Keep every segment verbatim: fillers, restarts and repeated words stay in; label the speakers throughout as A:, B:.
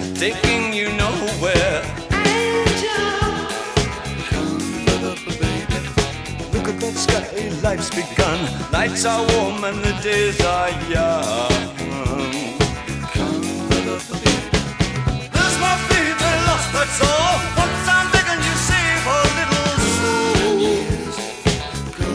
A: taking you nowhere.
B: Angel,
C: Come, ba-ba-ba, baby.
A: Look at that sky, life's begun. Nights are warm and the days are young.
C: Come, ba-ba-ba, baby.
A: There's my baby lost, that's all. Once I'm begging you, save a little soul.
C: Years go.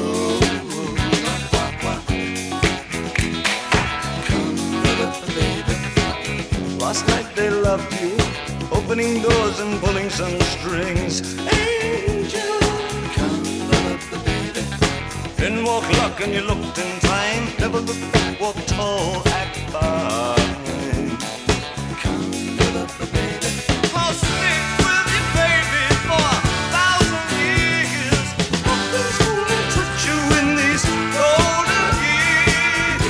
C: Come, ba-ba-ba, baby.
A: Last night they loved you, opening doors and pulling some strings.
B: angel,
C: Come, ba-ba-ba, baby.
A: In walk luck and you looked in time. Never looked back, walk tall, act fine.
C: Come, ba-ba-ba, baby.
A: I'll stick with you, baby, for a thousand years. Nothing's gonna touch you in these golden years.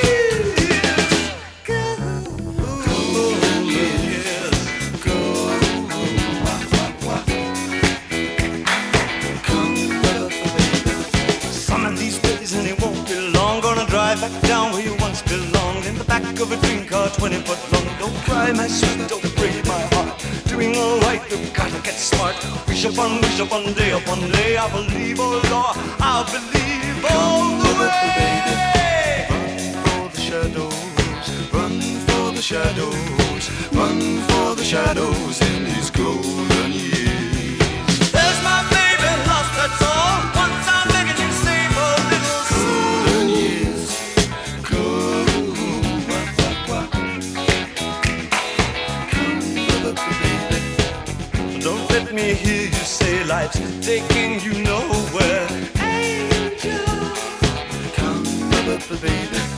A: Golden years.
C: Go. Wah, wah, wah. Come, ba-ba-ba, baby.
A: Some of these days and it won't be long. Gonna drive back down where you once belonged. In the back of a dream car, twenty foot long. Don't cry, my sweet, don't break my heart. Doing alright, you've gotta get smart. Wish upon, wish upon, day upon day. I believe, oh Lord, I believe all the way.
C: For the shadows, run for the shadows, run for the shadows in these golden years.
A: There's my baby lost, that's all. Once I'm begging you, save a little soul.
C: Golden years go. Wah, wah, wah. Come, ba-ba-ba, baby.
A: Don't let me hear you say life's taking you nowhere.
B: angel,
C: Come, ba-ba-ba, baby.